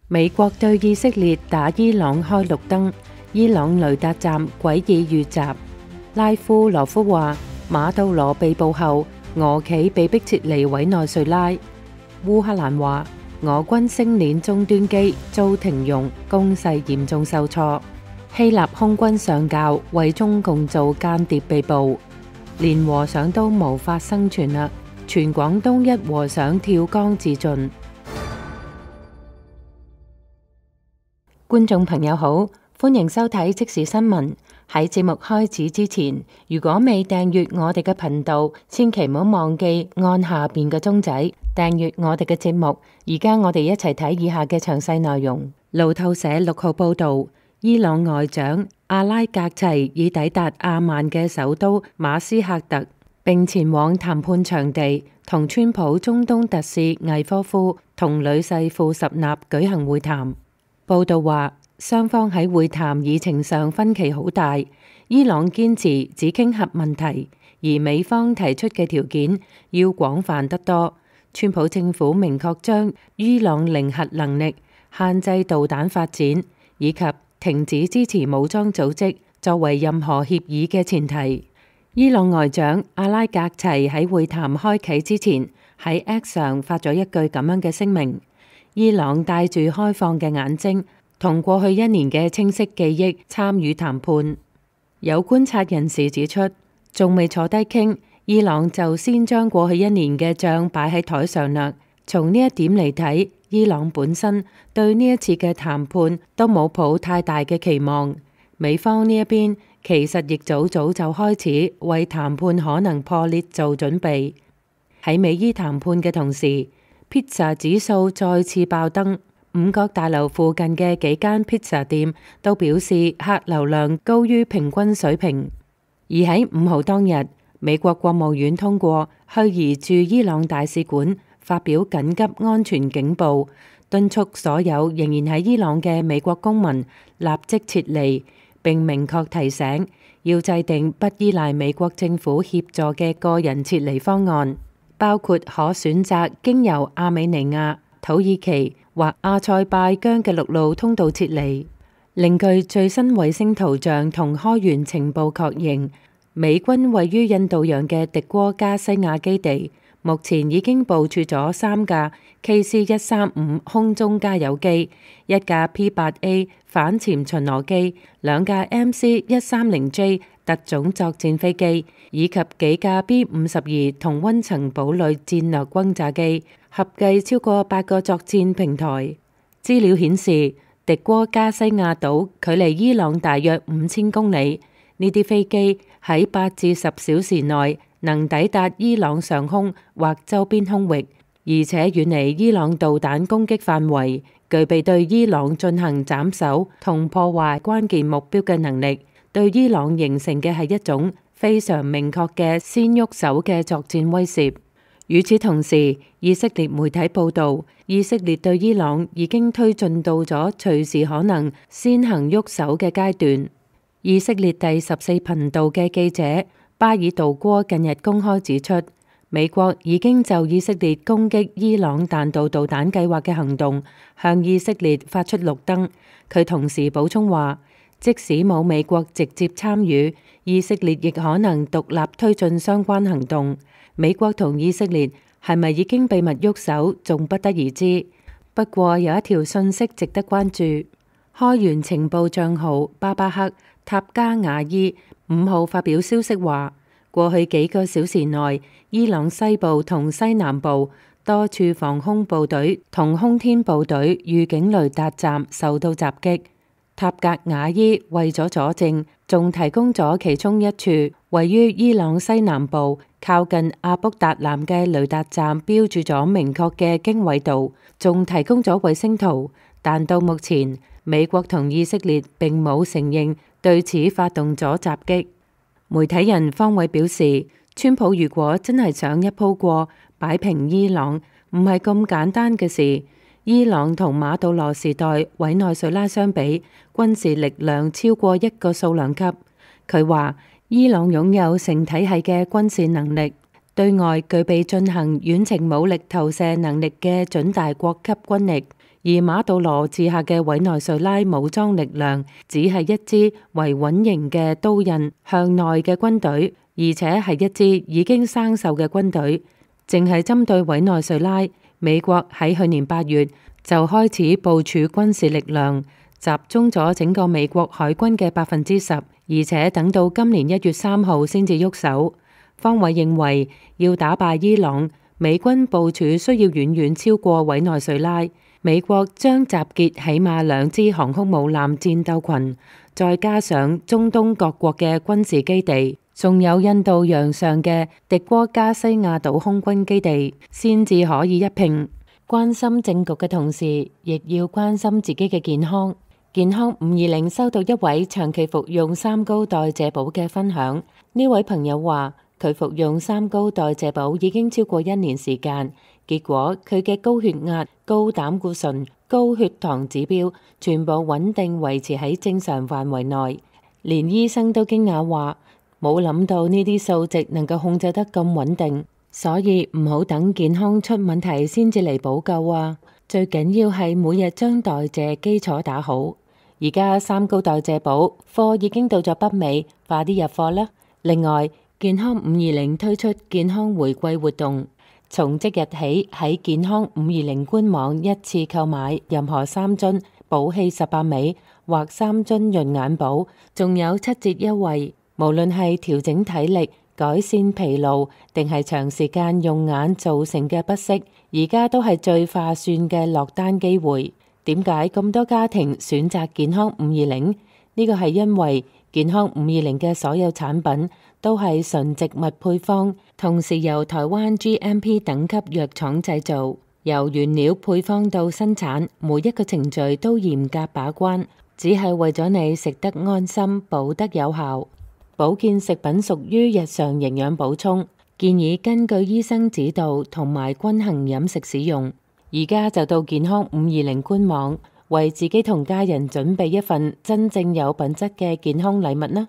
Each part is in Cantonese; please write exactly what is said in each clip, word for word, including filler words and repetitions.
美國對以色列打伊朗開綠燈，伊朗雷達站詭異遇襲。拉夫羅夫話，馬杜羅被捕後，俄企被迫撤離委內瑞拉。烏克蘭話，俄軍星鏈終端機遭停用，攻勢嚴重受挫。希臘空軍上校為中共做間諜被捕。連和尚都無法生存啦，全廣東一和尚跳江自盡。觀眾朋友好，歡迎收睇即時新聞。喺節目開始之前，如果未訂閱我哋嘅頻道，千祈唔好忘記按下邊嘅鐘仔訂閱我哋嘅節目。而家我哋一齊睇以下嘅詳細內容。路透社六號報道，伊朗外長阿拉格齊已抵達阿曼嘅首都馬斯喀特，並前往談判場地同川普中東特使魏科夫同女婿庫什納舉行會談。報道話，雙方喺會談議程上分歧好大，伊朗堅持只傾核問題，而美方提出嘅條件要廣泛得多。川普政府明確將伊朗零核能力、限制導彈發展以及停止支持武裝組織作為任何協議嘅前提。伊朗外長阿拉格齊喺會談開啟之前喺 X 上發咗一句咁樣嘅聲明。伊朗帶住開放嘅眼睛同過去一年嘅清晰記憶參與談判。有觀察人士指出，仲未坐低傾，伊朗就先將過去一年嘅賬擺喺台上啦。從呢一點嚟睇，伊朗本身對呢一次嘅談判都冇抱太大嘅期望。美方呢一邊其實亦早早就開始為談判可能破裂做準備。喺美伊談判嘅同時，披薩指數再次爆燈，五角大樓附近嘅幾間披薩店都表示客流量高於平均水平。而喺五號當日，美國國務院通過虛擬駐伊朗大使館發表緊急安全警報，敦促所有仍然喺伊朗嘅美國公民立即撤離，並明確提醒要制定不依賴美國政府協助嘅個人撤離方案，包括可選擇經由亞美尼亞、土耳其或阿塞拜疆嘅陸路通道撤離。另據最新衛星圖像同開源情報確認，美軍位於印度洋嘅迪戈加西亞基地目前已經部署咗三架 K C 一三五空中加油機、一架 P 八 A 反潛巡邏機、兩架 M C 一三零 J 特種作戰飛機，以及幾架 B 五十二同溫層堡壘戰略轟炸機，合計超過八個作戰平台。資料顯示，迪戈加西亞島距離伊朗大約五千公里，呢啲飛機喺八至十小時內能抵達伊朗上空或周邊空域，而且遠離伊朗導彈攻擊範圍，具備對伊朗進行斬首同破壞關鍵目標嘅能力。對伊朗形成嘅係一種非常明確嘅先喐手嘅作戰威懾。與此同時，以色列媒體報導，以色列對伊朗已經推進到咗隨時可能先行喐手嘅階段。以色列第十四頻道嘅記者巴爾杜戈近日公開指出，美國已經就以色列攻擊伊朗彈道導彈計劃嘅行動向以色列發出綠燈。佢同時補充話，即使冇美國直接參與，以色列亦可能獨立推進相關行動。美國同以色列係咪已經秘密喐手，仲不得而知。不過有一條訊息值得關注，開源情報帳號巴巴克塔加瓦伊五號發表消息話，過去幾個小時內，伊朗西部同西南部多處防空部隊同空天部隊預警雷達站受到襲擊。塔格瓦伊為咗佐證，仲提供咗其中一處位於伊朗西南部靠近阿卜達南嘅雷達站標注咗明確嘅經緯度，仲提供咗衛星圖。但到目前，美國同以色列並冇承認對此發動咗襲擊。媒體人方偉表示，川普如果真係想一鋪過擺平伊朗，唔係咁簡單嘅事。伊朗同馬杜羅時代委內瑞拉相比，軍事力量超過一個數量級。佢話，伊朗擁有成體系嘅軍事能力，對外具備進行遠程武力投射能力嘅準大國級軍力。 而馬杜羅治下嘅委內瑞拉武裝力量只係一支維穩型嘅刀刃向內嘅軍隊，而且係一支已經生鏽嘅軍隊。淨係針對委內瑞拉，美國喺去年八月就開始部署軍事力量，集中咗整個美國海軍嘅百分之十，而且等到今年一月三號先至喐手。方偉認為，要打敗伊朗，美軍部署需要遠遠超過委內瑞拉。美國將集結起碼兩支航空母艦戰鬥群，再加上中東各國嘅軍事基地，仲有印度洋上嘅迪戈加西亞島空軍基地，先至可以一拼。關心政局嘅同時，亦要關心自己嘅健康。健康五二零收到一位長期服用三高代謝寶嘅分享，呢位朋友話佢服用三高代謝寶已經超過一年時間。結果佢嘅高血壓、高膽固醇、高血糖指標全部穩定維持喺正常範圍內，連醫生都驚訝話冇諗到呢啲數值能夠控制得咁穩定，所以唔好等健康出問題先至嚟補救啊！最緊要係每日將代謝基礎打好。而家三高代謝寶貨已經到咗北美，快啲入貨啦！另外，健康五二零推出健康回饋活動。從即日起喺健康五二零官網一次購買任何三樽寶氣十八味或三樽潤眼寶，仲有七折優惠。無論係調整體力、改善疲勞，定係長時間用眼造成嘅不適，而家都係最划算嘅落單機會。點解咁多家庭選擇健康五二零？呢個係因為健康五二零嘅所有產品都係純植物配方，同時由台灣 G M P 等級藥廠製造，由原料配方到生產，每一個程序都嚴格把關，只係為咗你食得安心、補得有效。保健食品屬於日常營養補充，建議根據醫生指導同埋均衡飲食使用。而家就到健康五二零官網，為自己同家人準備一份真正有品質嘅健康禮物啦！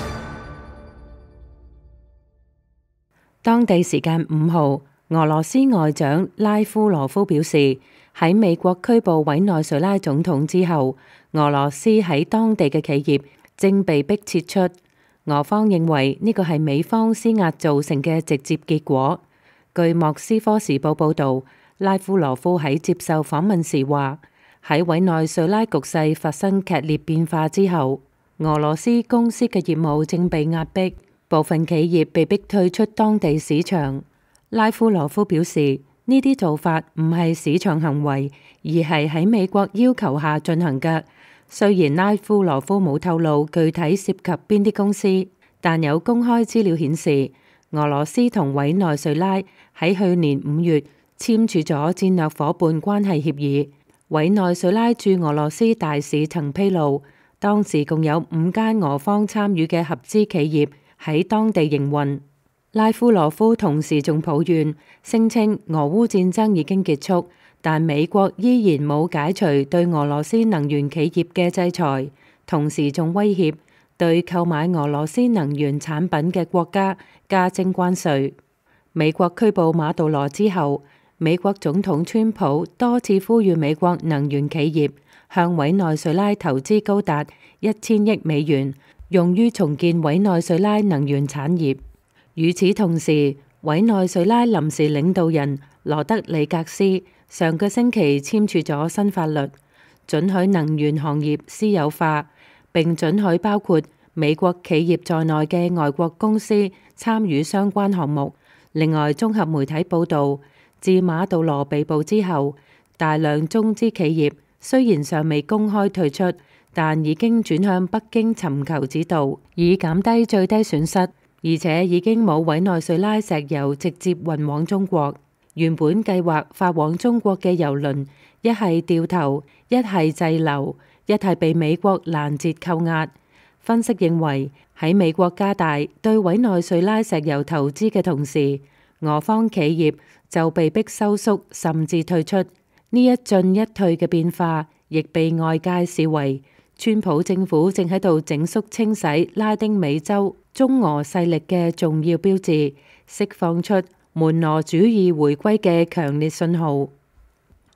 當地時間五號，俄羅斯外長拉夫羅夫表示，喺美國拘捕委內瑞拉總統之後，俄羅斯喺當地嘅企業正被迫撤出。俄方認為呢個係美方施壓造成嘅直接結果。據莫斯科時報報導，拉夫羅夫喺接受訪問時話，喺委內瑞拉局勢發生劇烈變化之後，俄羅斯公司嘅業務正被壓迫，部分企業被迫退出當地市場。拉夫羅夫表示，呢啲做法唔係市場行為，而係喺美國要求下進行嘅。雖然拉夫羅夫冇透露具體涉及邊啲公司，但有公開資料顯示，俄羅斯同委內瑞拉喺去年五月簽署咗戰略夥伴關係協議。委內瑞拉駐俄羅斯大使曾披露，當時共有五間俄方參與嘅合資企業喺當地營運。拉夫羅夫同時仲抱怨，聲稱俄烏戰爭已經結束，但美國依然冇解除對俄羅斯能源企業嘅制裁，同時仲威脅對購買俄羅斯能源產品嘅國家加徵關稅。美國拘捕馬杜羅之後，美國總統川普多次呼籲美國能源企業向委內瑞拉投資高達一千億美元，用於重建委內瑞拉能源產業。與此同時，委內瑞拉臨時領導人羅德里格斯上個星期簽署咗新法律，准許能源行業私有化，並准許包括美國企業在內嘅外國公司參與相關項目。另外，綜合媒體報導，自馬杜羅被捕之後，大量中資企業雖然尚未公開退出，但已經轉向北京尋求指導，以減低最低損失，而且已經冇委內瑞拉石油直接運往中國。原本計劃發往中國嘅油輪，一係掉頭，一係滯留，一係被美國攔截扣押。分析認為，喺美國加大對委內瑞拉石油投資嘅同時，俄方企業就被迫收縮甚至退出。呢一進一退嘅變化，亦被外界視為川普政府正喺度整肅清洗拉丁美洲中俄勢力嘅重要標誌，釋放出門羅主義回歸嘅強烈信號。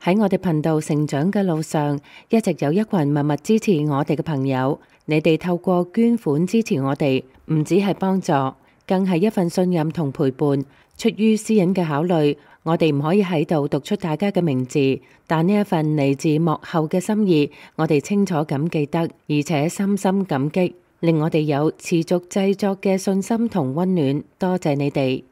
喺我哋頻道成長嘅路上，一直有一群默默支持我哋嘅朋友。你哋透過捐款支持我哋，唔止係幫助，更係一份信任同陪伴。出於私隱嘅考慮，我哋唔可以喺度讀出大家嘅名字，但呢一份嚟自幕後嘅心意，我哋清楚咁記得，而且深深感激，令我哋有持續製作嘅信心同溫暖。多謝你哋。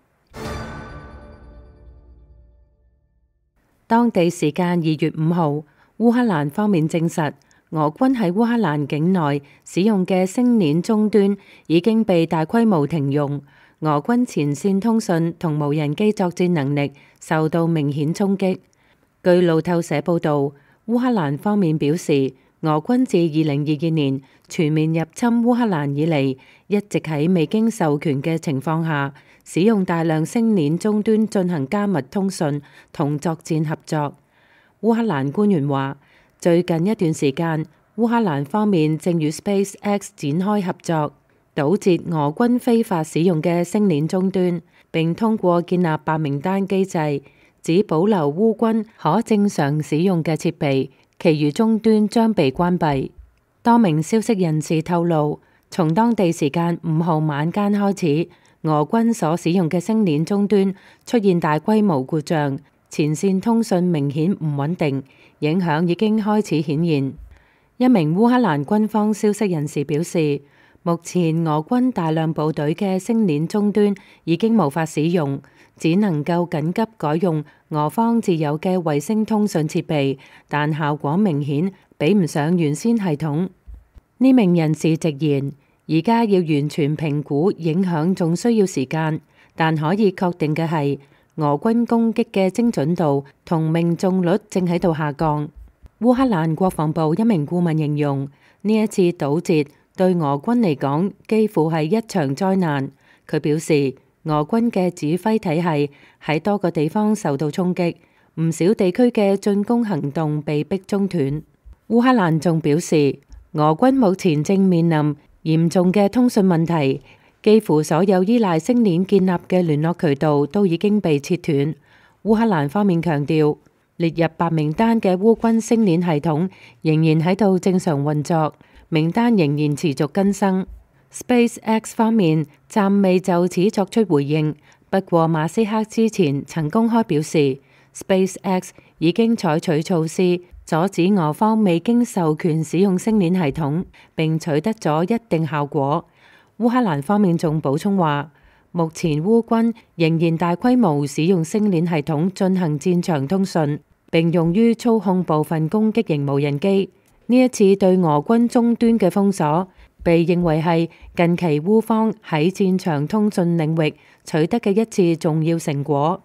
當地時間二月五號，烏克蘭方面證實，俄軍喺烏克蘭境內使用嘅星鏈終端已經被大規模停用，俄軍前線通訊同無人機作戰能力受到明顯衝擊。據路透社報導，烏克蘭方面表示，俄軍自二零二二年全面入侵烏克蘭以嚟，一直喺未經授權嘅情況下，使用大量星鏈終端進行加密通訊同作戰合作。烏克蘭官員話，最近一段時間，烏克蘭方面正與 SpaceX 展開合作，堵截俄軍非法使用嘅星鏈終端，並通過建立白名單機制，只保留烏軍可正常使用嘅設備，其餘終端將被關閉。多名消息人士透露，從當地時間五號晚間開始，俄軍所使用嘅星鏈終端出現大規模故障，前線通訊明顯唔穩定，影響已經開始顯現。一名烏克蘭軍方消息人士表示，目前俄軍大量部隊嘅星鏈終端已經無法使用，只能夠緊急改用俄方自有嘅衛星通訊設備，但效果明顯比唔上原先系統。呢名人士直言，而家要完全評估影響仲需要時間，但可以確定嘅係，俄軍攻擊嘅精準度同命中率正喺度下降。烏克蘭國防部一名顧問形容，呢一次堵截對俄軍嚟講幾乎係一場災難。佢表示，俄軍嘅指揮體系喺多個地方受到衝擊，唔少地區嘅進攻行動被迫中斷。烏克蘭仲表示，俄軍目前正面臨嚴重嘅通訊問題，幾乎所有依賴星鏈建立嘅聯絡渠道都已經被切斷。烏克蘭方面強調，列入白名單嘅烏軍星鏈系統仍然喺度正常運作，名單仍然持續更新。SpaceX 方面暫未就此作出回應，不過馬斯克之前曾公開表示，SpaceX 已經採取措施阻止俄方未經授權使用星鏈系統，並取得咗一定效果。烏克蘭方面仲補充話，目前烏軍仍然大規模使用星鏈系統進行戰場通訊，並用於操控部分攻擊型無人機。呢一次對俄軍終端嘅封鎖，被認為係近期烏方喺戰場通訊領域取得嘅一次重要成果。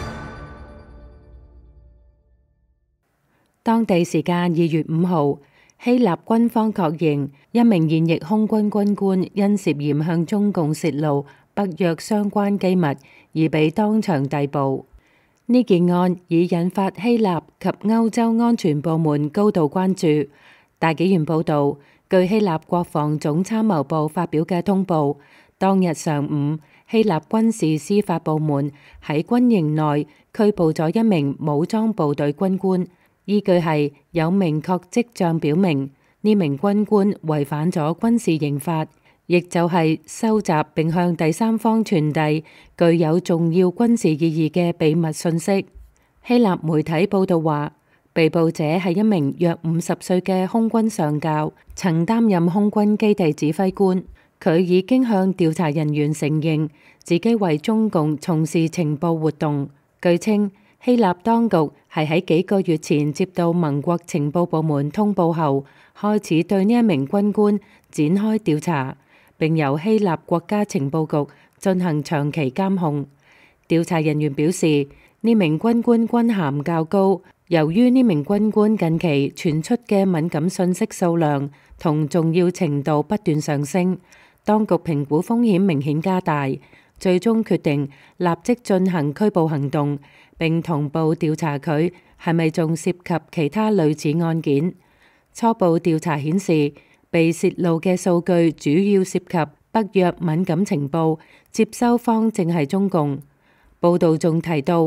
當地時間二月五號，希臘軍方確認一名現役空軍軍官因涉嫌向中共泄露北約相關機密而被當場逮捕。呢件案已引發希臘及歐洲安全部門高度關注。大紀元報導，據希臘國防總參謀部發表嘅通報，當日上午，希臘軍事司法部門喺軍營內拘捕咗一名武裝部隊軍官。依據係有明確跡象表明呢名軍官違反咗軍事刑法，亦就係收集並向第三方傳遞具有重要軍事意義嘅秘密信息。希臘媒體報道話，被捕者係一名約五十歲嘅空軍上校，曾擔任空軍基地指揮官。佢已經向調查人員承認自己為中共從事情報活動。據稱，希臘當局係喺幾個月前接到盟國情報部門通報後，開始對呢一名軍官展開調查，並由希臘國家情報局進行長期監控。調查人員表示，呢名軍官軍銜較高，由於呢名軍官近期傳出嘅敏感信息數量同重要程度不斷上升，當局評估風險明顯加大，最終決定立即進行拘捕行動，並同步調查佢係咪仲涉及其他類似案件。初步調查顯示，被泄露嘅數據主要涉及北約敏感情報，接收方正係中共。報道仲提到，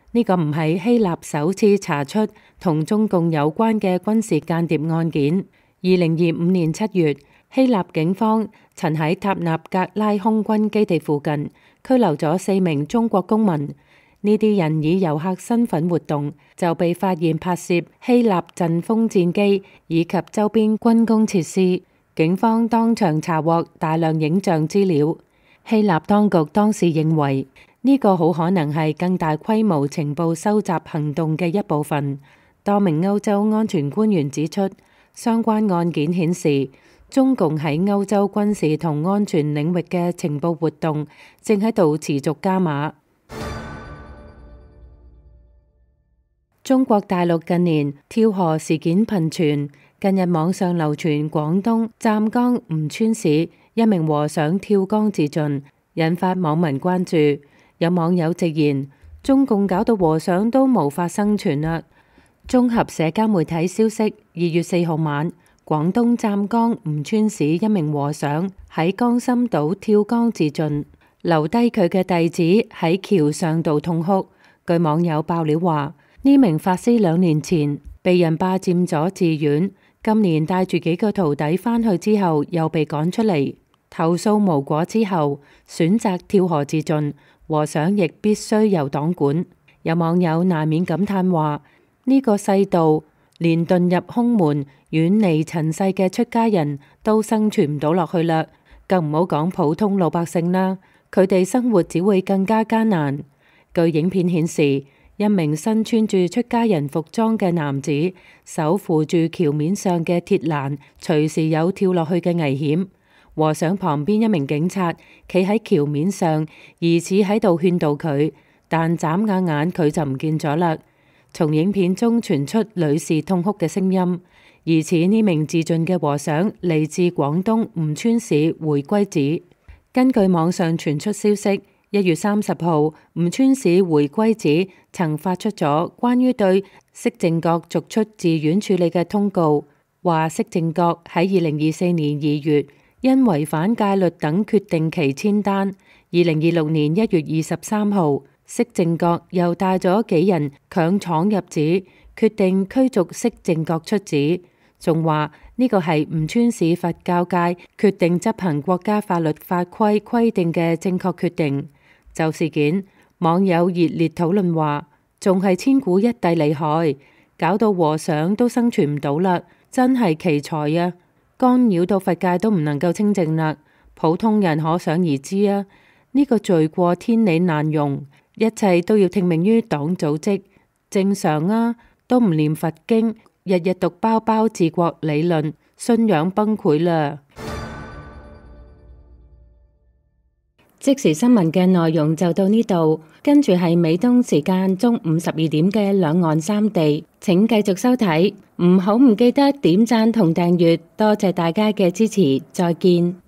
呢個唔係希臘首次查出同中共有關嘅軍事間諜案件。二零二五年七月，希臘警方曾喺塔納格拉空軍基地附近拘留咗四名中國公民。呢啲人以遊客身份活動，就被發現拍攝希臘陣風戰機以及周邊軍工設施。警方當場查獲大量影像資料。希臘當局當時認為呢個好可能係更大規模情報收集行動嘅一部分。多名歐洲安全官員指出，相關案件顯示中共喺歐洲軍事同安全領域嘅情報活動正喺度持續加碼。中國大陸近年跳河事件頻傳，近日網上流傳廣東湛江吳川市一名和尚跳江自盡，引發網民關注。有網友直言，中共搞到和尚都無法生存啦。綜合社交媒體消息，二月四號晚，廣東湛江吳川市一名和尚喺江心島跳江自盡，留低佢嘅弟子喺橋上度痛哭。據網友爆料話，呢名法師兩年前被人霸佔咗寺院，今年帶住幾個徒弟返去之後又被趕出嚟，投訴無果之後選擇跳河自盡。和尚亦必須由黨管。有網友難免感嘆話，呢個世道連遁入空門遠離塵世嘅出家人都生存唔到落去啦，更唔好講普通老百姓啦，佢哋生活只會更加艱難。據影片顯示，一名身穿住出家人服裝嘅男子手扶住橋面上嘅鐵欄，隨時有跳落去嘅危險。和尚旁邊一名警察企喺橋面上，疑似喺度勸導佢，但眨下眼佢就唔見咗啦。從影片中傳出女士痛哭嘅聲音，疑似呢名自盡嘅和尚嚟自廣東吳川市回歸寺。根據網上傳出消息，一月三十號，吳川市回歸寺曾發出咗關於對釋正覺逐出寺院處理嘅通告，話釋正覺喺二零二四年二月因違反戒律等決定其遷單。二零二六年一月二十三號，釋正覺又帶咗幾人強闖入寺，決定驅逐釋正覺出寺。仲話呢個係吳川市佛教界決定執行國家法律法規規定嘅正確決定。就事件，網友熱烈討論話，仲係千古一帝厲害，搞到和尚都生存唔到啦，真係奇才啊！干擾到佛界都唔能夠清淨啦，普通人可想而知啊！呢個罪過天理難容，一切都要聽命於黨組織，正常啊，都唔念佛經，日日讀包包治國理論，信仰崩潰啦！即時新聞嘅內容就到呢度，跟住係美東時間中午十二點嘅兩岸三地，請繼續收睇，唔好唔記得點讚同訂閱，多謝大家嘅支持，再見。